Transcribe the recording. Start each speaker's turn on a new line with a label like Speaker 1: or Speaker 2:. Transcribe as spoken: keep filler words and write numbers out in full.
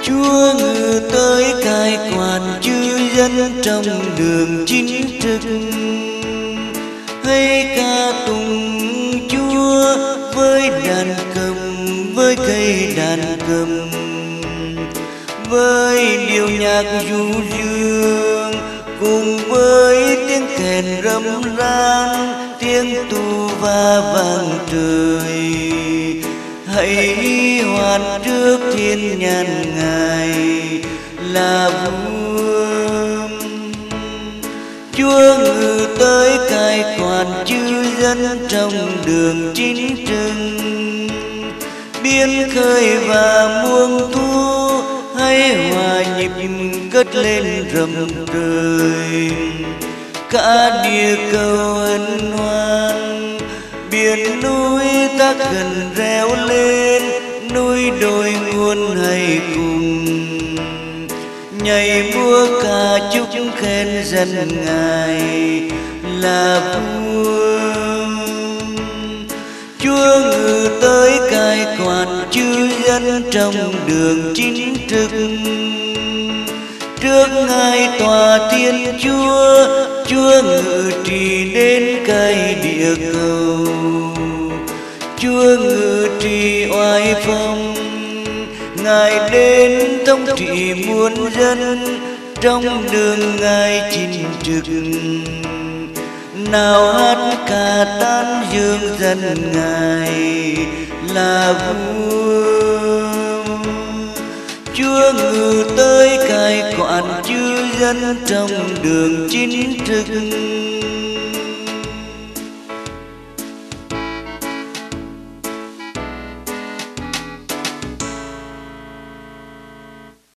Speaker 1: Chúa ngự tới cai quản chư dân trong đường chính trực. Hãy ca tụng Chúa với đàn cầm, với cây đàn cầm, với điệu nhạc du dương, cùng với tiếng kèn râm ran, tiếng tu va vang trời. Hãy đi hoàn trước thiên nhàn Ngài là vua. Chúa ngự tới cai quản chư dân trong đường chính trực. Biên khơi và muông thu hãy hòa nhịp cất lên rầm trời. Cả địa cầu hân hoan, biển núi ta gần reo lên, núi đồi nguồn hãy cùng nhảy múa ca chúc khen dân Ngài là vua. Chúa ngự tới cai quản chư dân trong đường chính trực. Trước Ngài tòa Thiên Chúa, Chúa ngự trị đến cai địa cầu. Chúa ngự trị oai phong, Ngài đến thống trị muôn dân, trong đường Ngài chính trực. Nào hát ca tán dương dân Ngài là vua. Chúa ngự tới cai quản chư dân trong đường chính trực.